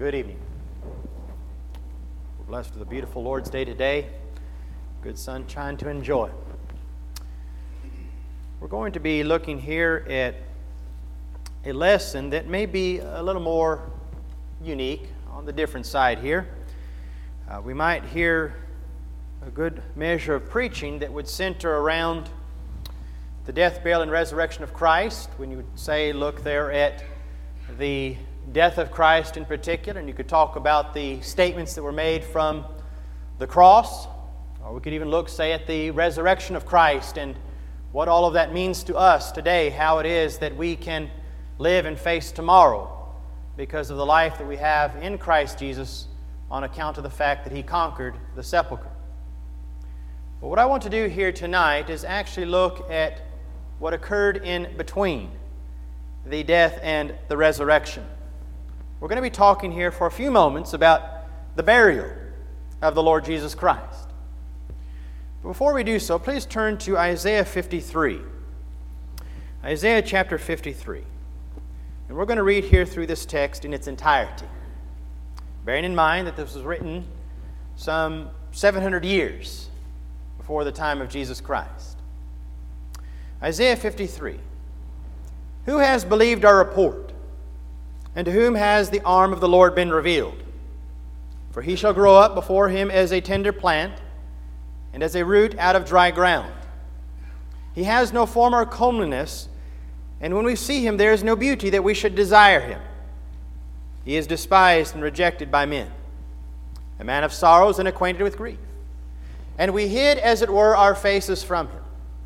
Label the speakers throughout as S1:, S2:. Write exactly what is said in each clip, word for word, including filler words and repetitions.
S1: Good evening. We're blessed with a beautiful Lord's Day today. Good sunshine to enjoy. We're going to be looking here at a lesson that may be a little more unique on the different side here. Uh, we might hear a good measure of preaching that would center around the death, burial, and resurrection of Christ. When you would say, look there at the death of Christ in particular, and you could talk about the statements that were made from the cross, or we could even look, say, at the resurrection of Christ and what all of that means to us today, how it is that we can live and face tomorrow because of the life that we have in Christ Jesus on account of the fact that He conquered the sepulcher. But what I want to do here tonight is actually look at what occurred in between the death and the resurrection. We're going to be talking here for a few moments about the burial of the Lord Jesus Christ. Before we do so, please turn to Isaiah fifty-three. Isaiah chapter fifty-three. And we're going to read here through this text in its entirety, bearing in mind that this was written some seven hundred years before the time of Jesus Christ. Isaiah fifty-three. Who has believed our report? And to whom has the arm of the Lord been revealed? For he shall grow up before him as a tender plant, and as a root out of dry ground. He has no form or comeliness, and when we see him there is no beauty that we should desire him. He is despised and rejected by men, a man of sorrows and acquainted with grief. And we hid, as it were, our faces from him.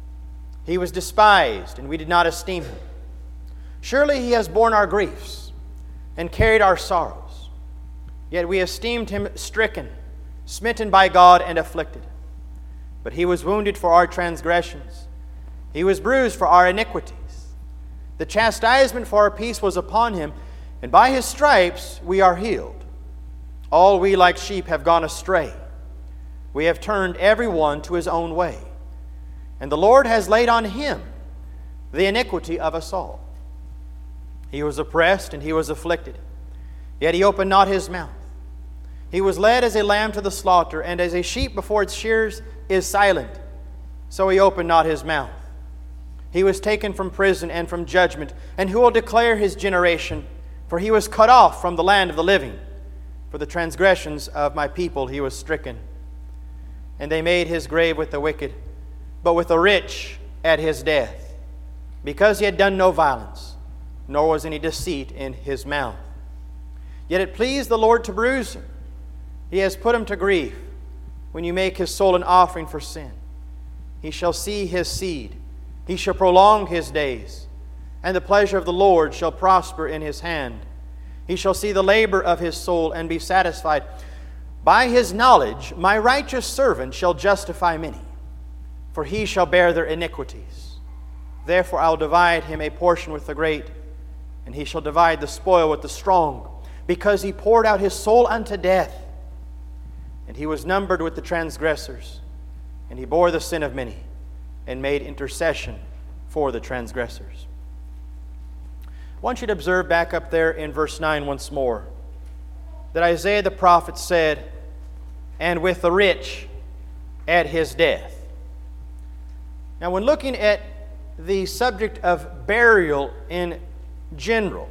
S1: He was despised, and we did not esteem him. Surely he has borne our griefs and carried our sorrows. Yet we esteemed him stricken, smitten by God, and afflicted. But he was wounded for our transgressions. He was bruised for our iniquities. The chastisement for our peace was upon him, and by his stripes we are healed. All we like sheep have gone astray. We have turned every one to his own way. And the Lord has laid on him the iniquity of us all. He was oppressed and he was afflicted, yet he opened not his mouth. He was led as a lamb to the slaughter, and as a sheep before its shearers is silent, so he opened not his mouth. He was taken from prison and from judgment, and who will declare his generation? For he was cut off from the land of the living. For the transgressions of my people he was stricken. And they made his grave with the wicked, but with the rich at his death, because he had done no violence, nor was any deceit in his mouth. Yet it pleased the Lord to bruise him. He has put him to grief. When you make his soul an offering for sin, he shall see his seed. He shall prolong his days, and the pleasure of the Lord shall prosper in his hand. He shall see the labor of his soul and be satisfied. By his knowledge my righteous servant shall justify many, for he shall bear their iniquities. Therefore I will divide him a portion with the great, and he shall divide the spoil with the strong, because he poured out his soul unto death. And he was numbered with the transgressors, and he bore the sin of many, and made intercession for the transgressors. I want you to observe back up there in verse nine once more, that Isaiah the prophet said, and with the rich at his death. Now, when looking at the subject of burial in general,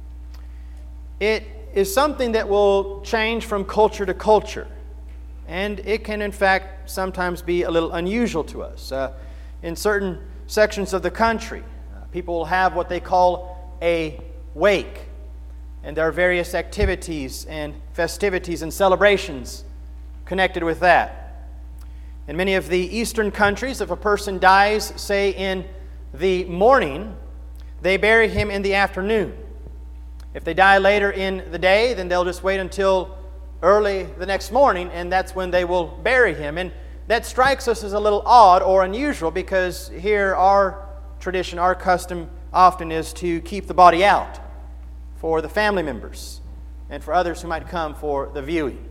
S1: it is something that will change from culture to culture, and it can in fact sometimes be a little unusual to us. Uh, in certain sections of the country, uh, people will have what they call a wake, and there are various activities and festivities and celebrations connected with that. In many of the eastern countries, if a person dies, say in the morning, they bury him in the afternoon. If they die later in the day, then they'll just wait until early the next morning, and that's when they will bury him. And that strikes us as a little odd or unusual, because here our tradition, our custom often is to keep the body out for the family members and for others who might come for the viewing.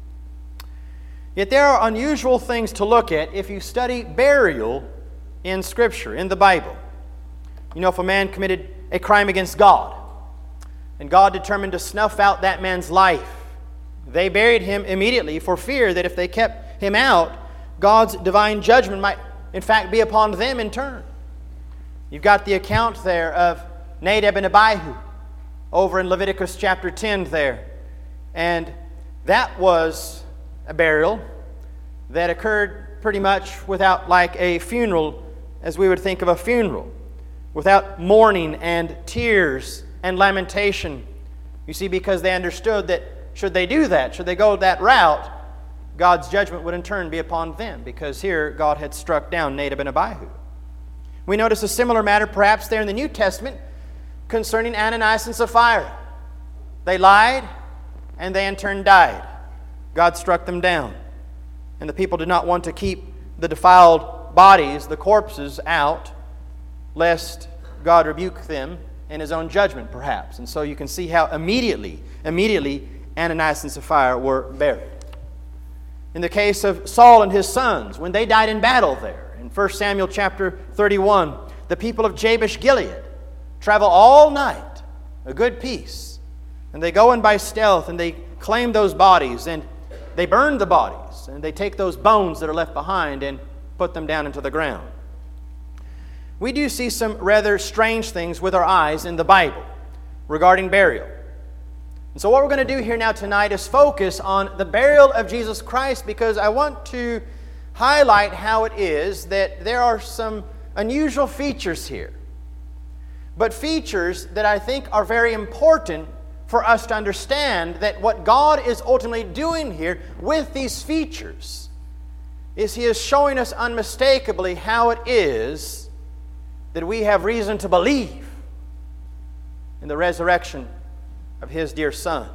S1: Yet there are unusual things to look at if you study burial in Scripture, in the Bible. You know, if a man committed a crime against God, and God determined to snuff out that man's life. They buried him immediately for fear that if they kept him out, God's divine judgment might in fact be upon them in turn. You've got the account there of Nadab and Abihu over in Leviticus chapter ten there. And that was a burial that occurred pretty much without like a funeral, as we would think of a funeral, without mourning and tears and lamentation. You see, because they understood that should they do that, should they go that route, God's judgment would in turn be upon them, because here God had struck down Nadab and Abihu. We notice a similar matter perhaps there in the New Testament concerning Ananias and Sapphira. They lied, and they in turn died. God struck them down. And the people did not want to keep the defiled bodies, the corpses, out, lest God rebuke them in His own judgment, perhaps. And so you can see how immediately, immediately Ananias and Sapphira were buried. In the case of Saul and his sons, when they died in battle there, in First Samuel chapter thirty-one, the people of Jabesh Gilead travel all night, a good piece, and they go in by stealth and they claim those bodies, and they burn the bodies, and they take those bones that are left behind and put them down into the ground. We do see some rather strange things with our eyes in the Bible regarding burial. And so what we're going to do here now tonight is focus on the burial of Jesus Christ, because I want to highlight how it is that there are some unusual features here, but features that I think are very important for us to understand that what God is ultimately doing here with these features is He is showing us unmistakably how it is that we have reason to believe in the resurrection of His dear Son.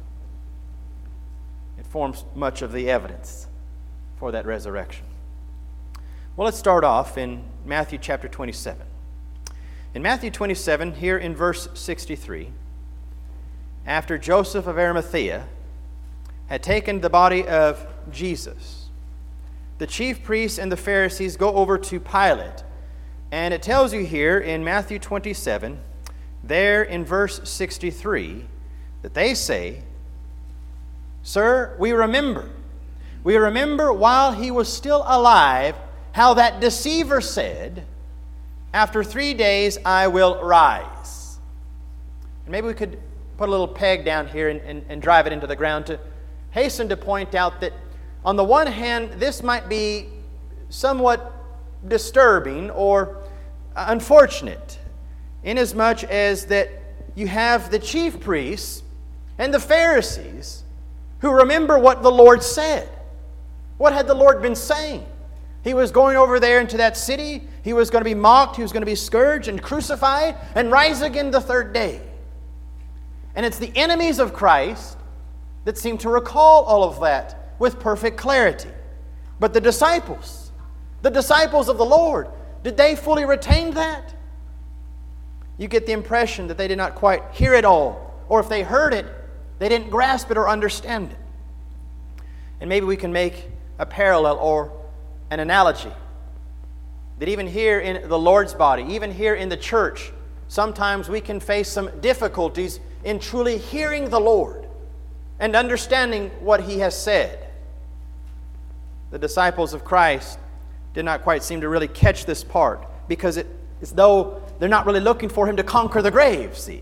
S1: It forms much of the evidence for that resurrection. Well, let's start off in Matthew chapter twenty-seven. In Matthew twenty-seven, here in verse sixty-three, after Joseph of Arimathea had taken the body of Jesus, the chief priests and the Pharisees go over to Pilate. And it tells you here in Matthew twenty-seven, there in verse sixty-three, that they say, "Sir, we remember. We remember while he was still alive how that deceiver said, 'After three days I will rise.'" And maybe we could put a little peg down here and, and, and drive it into the ground to hasten to point out that on the one hand, this might be somewhat disturbing or unfortunate, inasmuch as that you have the chief priests and the Pharisees who remember what the Lord said. What had the Lord been saying? He was going over there into that city. He was going to be mocked. He was going to be scourged and crucified and rise again the third day. And it's the enemies of Christ that seem to recall all of that with perfect clarity. But the disciples, the disciples of the Lord, did they fully retain that? You get the impression that they did not quite hear it all, or if they heard it, they didn't grasp it or understand it. And maybe we can make a parallel or an analogy that even here in the Lord's body, even here in the church, sometimes we can face some difficulties in truly hearing the Lord and understanding what He has said. The disciples of Christ did not quite seem to really catch this part, because it is though they're not really looking for Him to conquer the grave, see.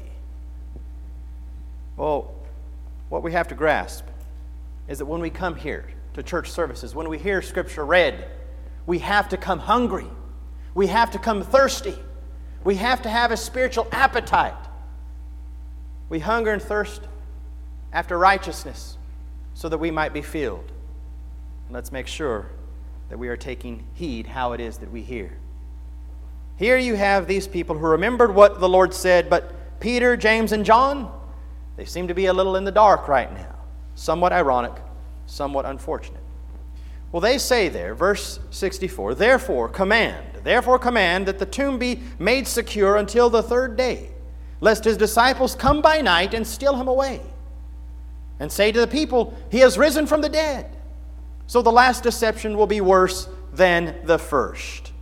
S1: Well, what we have to grasp is that when we come here to church services, when we hear Scripture read, we have to come hungry. We have to come thirsty. We have to have a spiritual appetite. We hunger and thirst after righteousness so that we might be filled. And let's make sure that we are taking heed how it is that we hear. Here you have these people who remembered what the Lord said, but Peter, James, and John, they seem to be a little in the dark right now. Somewhat ironic, somewhat unfortunate. Well, they say there, verse sixty-four, Therefore command, therefore command that the tomb be made secure until the third day, lest his disciples come by night and steal him away, and say to the people, He has risen from the dead. So the last deception will be worse than the first.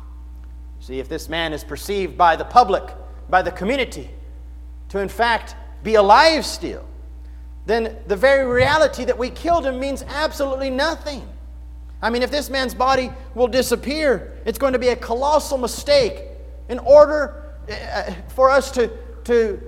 S1: See, if this man is perceived by the public, by the community, to in fact be alive still, then the very reality that we killed him means absolutely nothing. I mean, if this man's body will disappear, it's going to be a colossal mistake. In order uh, for us to, to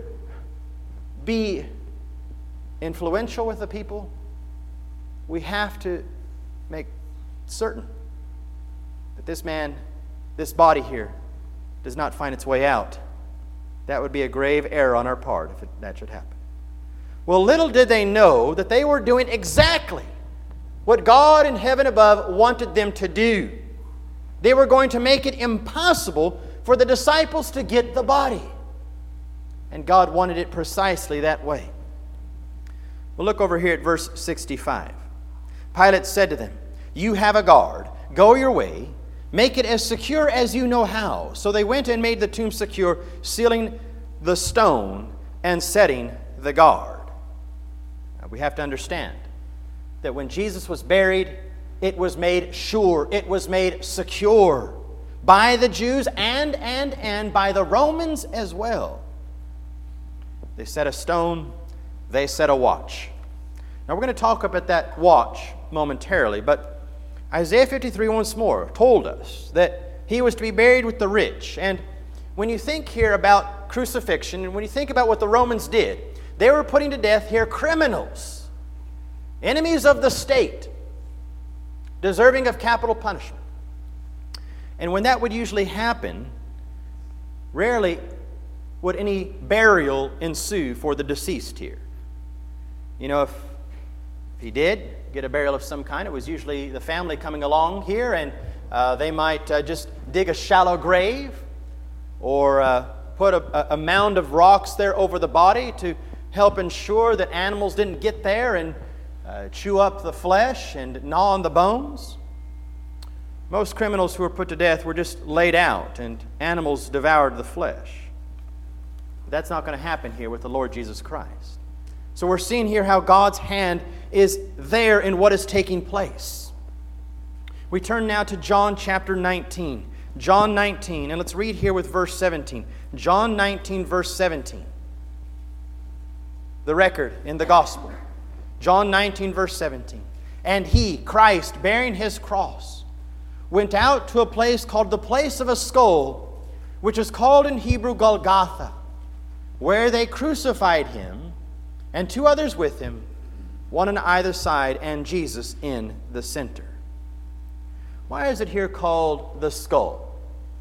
S1: be influential with the people, we have to make certain that this man, this body here, does not find its way out. That would be a grave error on our part if it, that should happen. Well, little did they know that they were doing exactly what God in heaven above wanted them to do. They were going to make it impossible for the disciples to get the body. And God wanted it precisely that way. Well, look over here at verse sixty-five. Pilate said to them, "You have a guard. Go your way. Make it as secure as you know how." So they went and made the tomb secure, sealing the stone and setting the guard. Now, we have to understand that when Jesus was buried, it was made sure, it was made secure by the Jews and, and, and by the Romans as well. They set a stone, they set a watch. Now we're going to talk about that watch momentarily, but Isaiah fifty-three once more told us that he was to be buried with the rich. And when you think here about crucifixion, and when you think about what the Romans did, they were putting to death here criminals, enemies of the state, deserving of capital punishment. And when that would usually happen, rarely would any burial ensue for the deceased here. You know, if, if he did get a burial of some kind, it was usually the family coming along here, and uh, they might uh, just dig a shallow grave or uh, put a, a mound of rocks there over the body to help ensure that animals didn't get there and uh, chew up the flesh and gnaw on the bones. Most criminals who were put to death were just laid out and animals devoured the flesh. But that's not going to happen here with the Lord Jesus Christ. So we're seeing here how God's hand is there in what is taking place. We turn now to John chapter nineteen. John nineteen, and let's read here with verse seventeen. John nineteen, verse seventeen. The record in the gospel. John nineteen, verse seventeen. "And he, Christ, bearing his cross, went out to a place called the place of a skull, which is called in Hebrew Golgotha, where they crucified him, and two others with him, one on either side, and Jesus in the center." Why is it here called the skull?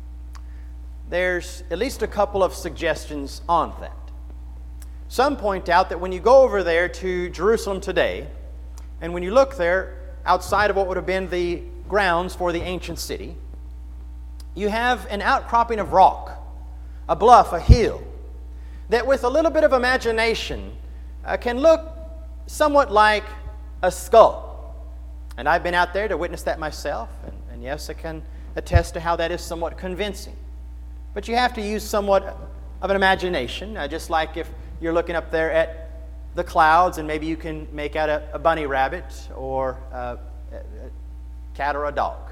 S1: There's at least a couple of suggestions on that. Some point out that when you go over there to Jerusalem today, and when you look there outside of what would have been the grounds for the ancient city, you have an outcropping of rock, a bluff, a hill, that with a little bit of imagination uh, can look somewhat like a skull. And I've been out there to witness that myself, and, and yes, I can attest to how that is somewhat convincing. But you have to use somewhat of an imagination, uh, just like if you're looking up there at the clouds and maybe you can make out a, a bunny rabbit or uh, a, a cat or a dog.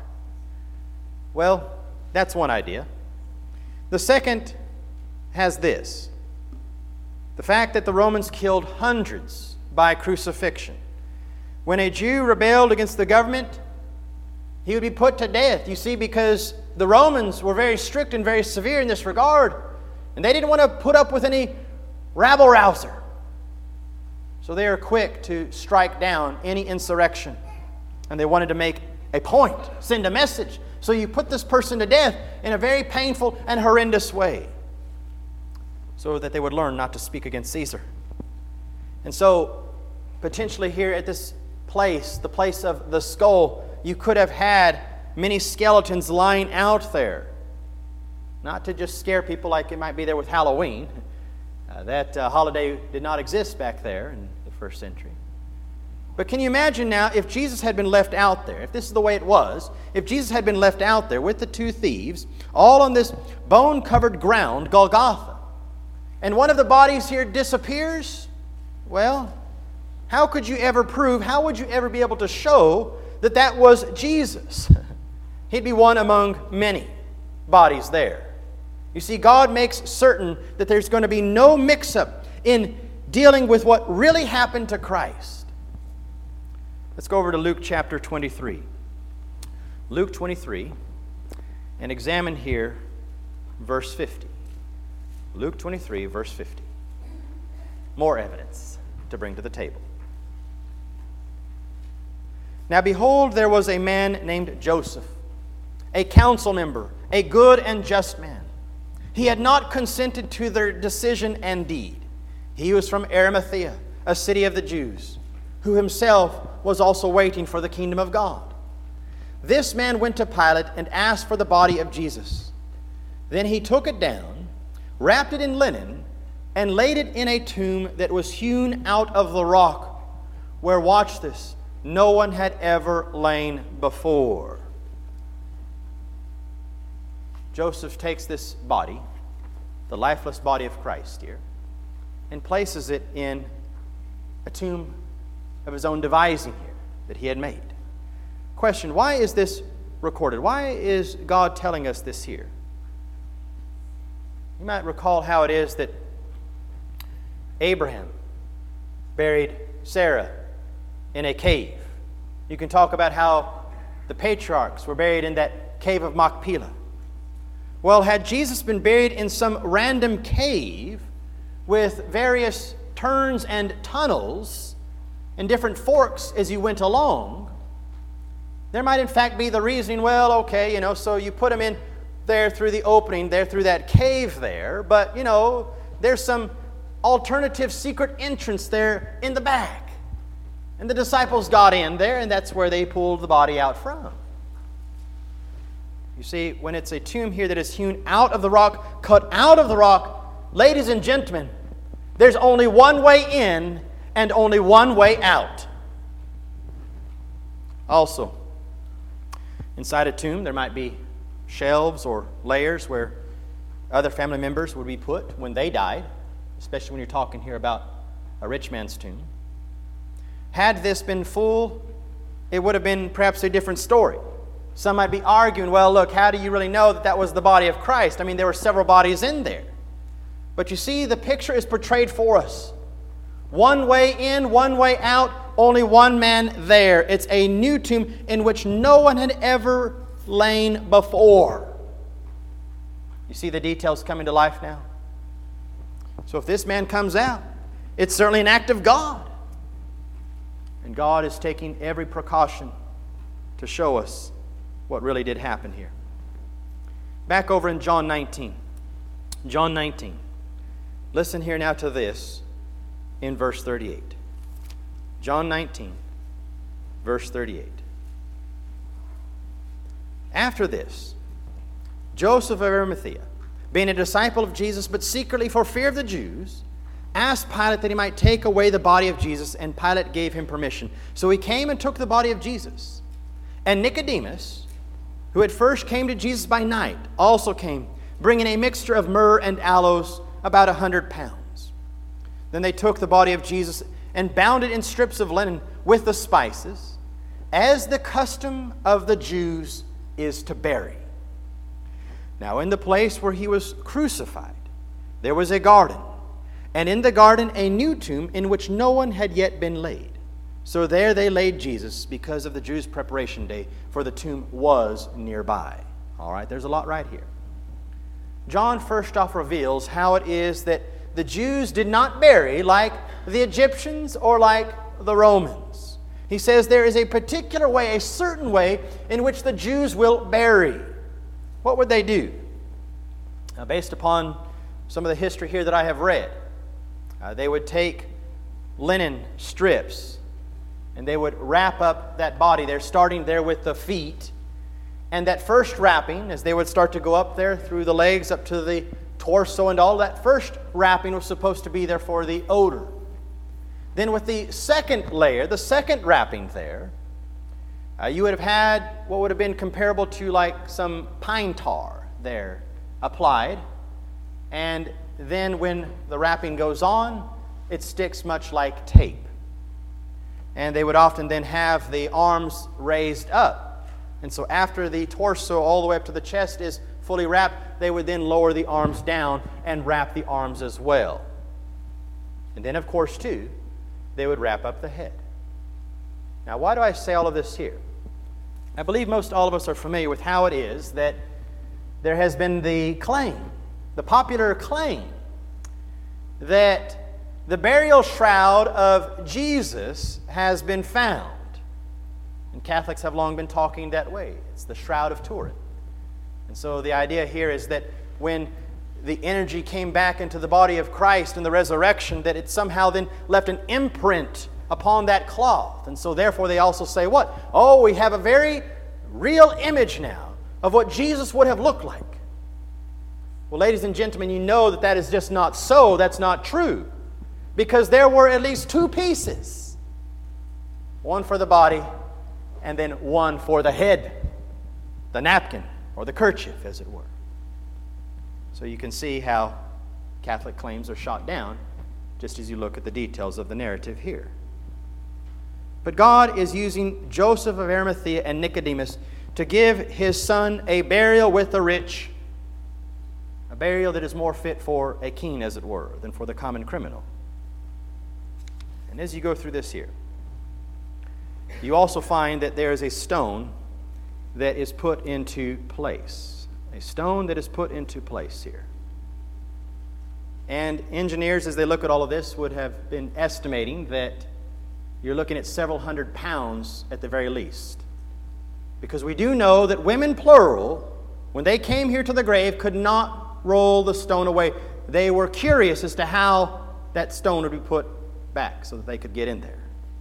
S1: Well, that's one idea. The second has this: the fact that the Romans killed hundreds by crucifixion. When a Jew rebelled against the government, he would be put to death. You see, because the Romans were very strict and very severe in this regard, and they didn't want to put up with any rabble-rouser. So they are quick to strike down any insurrection, and they wanted to make a point, send a message. So you put this person to death in a very painful and horrendous way, so that they would learn not to speak against Caesar. And so, potentially here at this place, the place of the skull, you could have had many skeletons lying out there. Not to just scare people like it might be there with Halloween. Uh, that uh, holiday did not exist back there in the first century. But can you imagine now if Jesus had been left out there, if this is the way it was, if Jesus had been left out there with the two thieves, all on this bone-covered ground, Golgotha, and one of the bodies here disappears? Well, how could you ever prove, how would you ever be able to show that that was Jesus? He'd be one among many bodies there. You see, God makes certain that there's going to be no mix-up in dealing with what really happened to Christ. Let's go over to Luke chapter twenty-three. Luke twenty-three, and examine here verse fifty. Luke twenty-three, verse fifty. More evidence to bring to the table. Now behold, there was a man named Joseph, a council member, a good and just man. He had not consented to their decision and deed. He was from Arimathea, a city of the Jews, who himself was also waiting for the kingdom of God. This man went to Pilate and asked for the body of Jesus. Then he took it down, wrapped it in linen, and laid it in a tomb that was hewn out of the rock, where, watch this, no one had ever lain before. Joseph takes this body, the lifeless body of Christ here, and places it in a tomb of his own devising here that he had made. Question, why is this recorded? Why is God telling us this here? You might recall how it is that Abraham buried Sarah in a cave. You can talk about how the patriarchs were buried in that cave of Machpelah. Well, had Jesus been buried in some random cave with various turns and tunnels and different forks as you went along, there might in fact be the reasoning, well, okay, you know, so you put him in there through the opening, there through that cave there, but, you know, there's some alternative secret entrance there in the back. And the disciples got in there, and that's where they pulled the body out from. You see, when it's a tomb here that is hewn out of the rock, cut out of the rock, ladies and gentlemen, there's only one way in and only one way out. Also, inside a tomb, there might be shelves or layers where other family members would be put when they died, especially when you're talking here about a rich man's tomb. Had this been full, it would have been perhaps a different story. Some might be arguing, well, look, how do you really know that that was the body of Christ? I mean, there were several bodies in there. But you see, the picture is portrayed for us. One way in, one way out, only one man there. It's a new tomb in which no one had ever lain before. You see the details coming to life now? So if this man comes out, it's certainly an act of God. And God is taking every precaution to show us what really did happen here. Back over in John nineteen. John nineteen. Listen here now to this in verse thirty-eight. John nineteen, verse thirty-eight. After this, Joseph of Arimathea, being a disciple of Jesus, but secretly for fear of the Jews, asked Pilate that he might take away the body of Jesus, and Pilate gave him permission. So he came and took the body of Jesus. And Nicodemus, who at first came to Jesus by night, also came, bringing a mixture of myrrh and aloes, about a hundred pounds. Then they took the body of Jesus and bound it in strips of linen with the spices, as the custom of the Jews is to bury. Now in the place where he was crucified, there was a garden, and in the garden a new tomb in which no one had yet been laid. So there they laid Jesus because of the Jews' preparation day, for the tomb was nearby. All right, there's a lot right here. John first off reveals how it is that the Jews did not bury like the Egyptians or like the Romans. He says there is a particular way, a certain way, in which the Jews will bury. What would they do? Now, based upon some of the history here that I have read, uh, they would take linen strips and they would wrap up that body there, starting there with the feet. And that first wrapping, as they would start to go up there through the legs up to the torso and all, that first wrapping was supposed to be there for the odor. Then with the second layer, the second wrapping there, uh, you would have had what would have been comparable to like some pine tar there applied. And then when the wrapping goes on, it sticks much like tape. And they would often then have the arms raised up. And so after the torso all the way up to the chest is fully wrapped, they would then lower the arms down and wrap the arms as well. And then, of course, too, they would wrap up the head. Now, why do I say all of this here? I believe most all of us are familiar with how it is that there has been the claim, the popular claim, that the burial shroud of Jesus has been found. And Catholics have long been talking that way. It's the Shroud of Turin. And so the idea here is that when the energy came back into the body of Christ in the resurrection, that it somehow then left an imprint upon that cloth. And so therefore they also say what? Oh, we have a very real image now of what Jesus would have looked like. Well, ladies and gentlemen, you know that that is just not so. That's not true. Because there were at least two pieces. One for the body and then one for the head. The napkin or the kerchief, as it were. So you can see how Catholic claims are shot down just as you look at the details of the narrative here. But God is using Joseph of Arimathea and Nicodemus to give his son a burial with the rich, a burial that is more fit for a king, as it were, than for the common criminal. And as you go through this here, you also find that there is a stone that is put into place. A stone that is put into place here. And engineers, as they look at all of this, would have been estimating that you're looking at several hundred pounds at the very least. Because we do know that women, plural, when they came here to the grave, could not roll the stone away. They were curious as to how that stone would be put back so that they could get in there.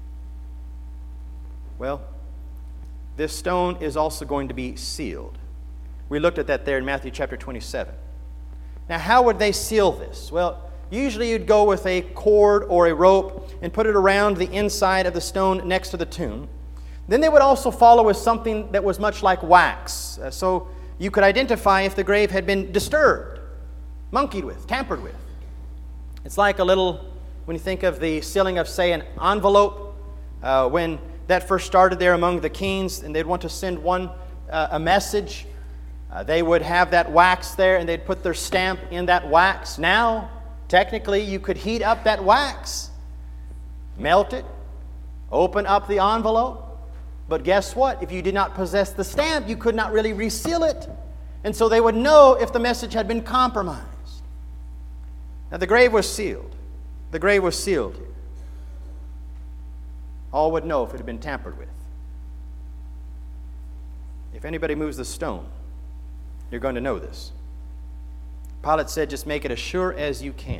S1: Well, this stone is also going to be sealed. We looked at that there in Matthew chapter twenty-seven. Now, how would they seal this? Well, usually you'd go with a cord or a rope and put it around the inside of the stone next to the tomb. Then they would also follow with something that was much like wax, uh, so you could identify if the grave had been disturbed, monkeyed with, tampered with. It's like a little, when you think of the sealing of, say, an envelope, uh, when that first started there among the kings, and they'd want to send one uh, a message, uh, they would have that wax there, and they'd put their stamp in that wax. Now, technically, you could heat up that wax, melt it, open up the envelope. But guess what? If you did not possess the stamp, you could not really reseal it. And so they would know if the message had been compromised. Now, the grave was sealed. The grave was sealed here. All would know if it had been tampered with. If anybody moves the stone, you're going to know this. Pilate said, just make it as sure as you can.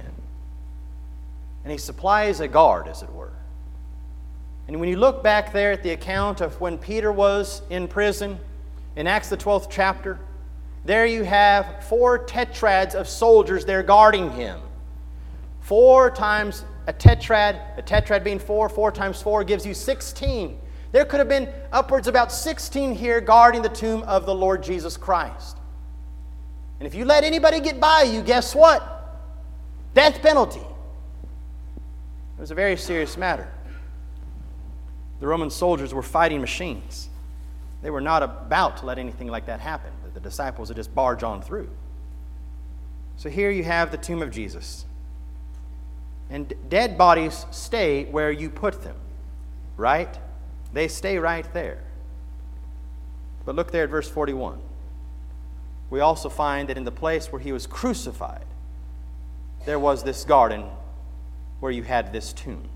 S1: And he supplies a guard, as it were. And when you look back there at the account of when Peter was in prison, in Acts the twelfth chapter, there you have four tetrads of soldiers there guarding him. Four times a tetrad, a tetrad being four, four times four gives you sixteen. There could have been upwards about sixteen here guarding the tomb of the Lord Jesus Christ. And if you let anybody get by you, guess what? Death penalty. It was a very serious matter. The Roman soldiers were fighting machines. They were not about to let anything like that happen. The disciples would just barge on through. So here you have the tomb of Jesus. And dead bodies stay where you put them, right? They stay right there. But look there at verse forty-one. We also find that in the place where he was crucified, there was this garden where you had this tomb.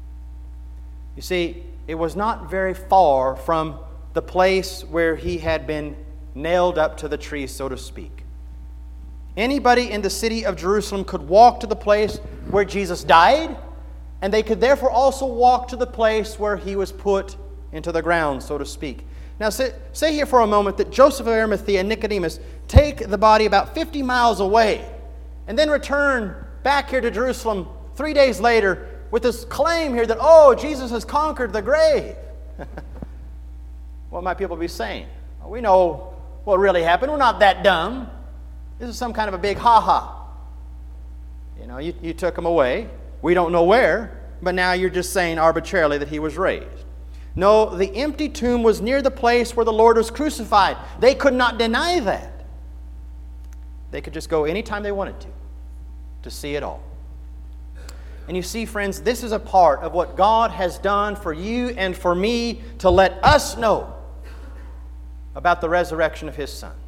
S1: You see, it was not very far from the place where he had been nailed up to the tree, so to speak. Anybody in the city of Jerusalem could walk to the place where Jesus died, and they could therefore also walk to the place where he was put into the ground, so to speak. Now, say, say here for a moment that Joseph of Arimathea and Nicodemus take the body about fifty miles away and then return back here to Jerusalem three days later with this claim here that, oh, Jesus has conquered the grave. What might people be saying? Well, we know what really happened. We're not that dumb. This is some kind of a big ha-ha. You know, you, you took him away. We don't know where, but now you're just saying arbitrarily that he was raised. No, the empty tomb was near the place where the Lord was crucified. They could not deny that. They could just go anytime they wanted to, to see it all. And you see, friends, this is a part of what God has done for you and for me to let us know about the resurrection of His Son.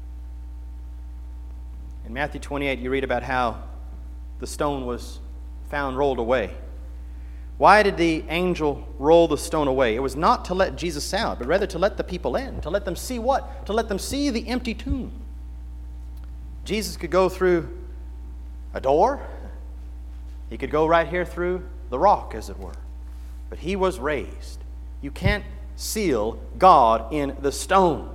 S1: In Matthew twenty-eight, you read about how the stone was found rolled away. Why did the angel roll the stone away? It was not to let Jesus out, but rather to let the people in. To let them see what? To let them see the empty tomb. Jesus could go through a door. He could go right here through the rock, as it were. But He was raised. You can't seal God in the stone.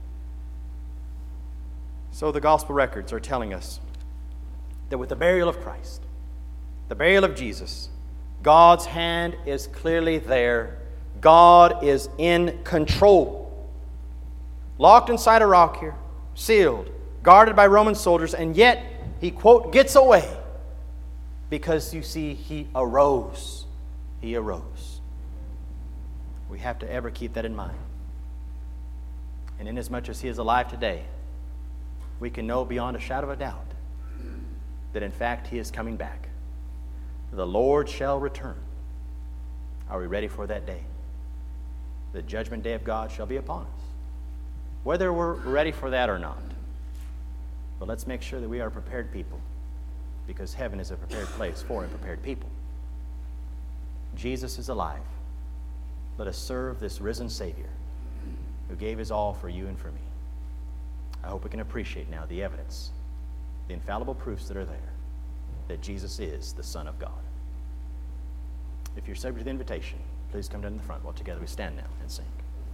S1: So the gospel records are telling us that with the burial of Christ, the burial of Jesus, God's hand is clearly there. God is in control. Locked inside a rock here, sealed, guarded by Roman soldiers, and yet He, quote, gets away because, you see, He arose. He arose. We have to ever keep that in mind. And inasmuch as He is alive today, we can know beyond a shadow of a doubt that in fact He is coming back. The Lord shall return. Are we ready for that day? The judgment day of God shall be upon us. Whether we're ready for that or not. But let's make sure that we are a prepared people, because heaven is a prepared place for a prepared people. Jesus is alive. Let us serve this risen Savior who gave His all for you and for me. I hope we can appreciate now the evidence, the infallible proofs that are there, that Jesus is the Son of God. If you're subject to the invitation, please come down to the front while together we stand now and sing.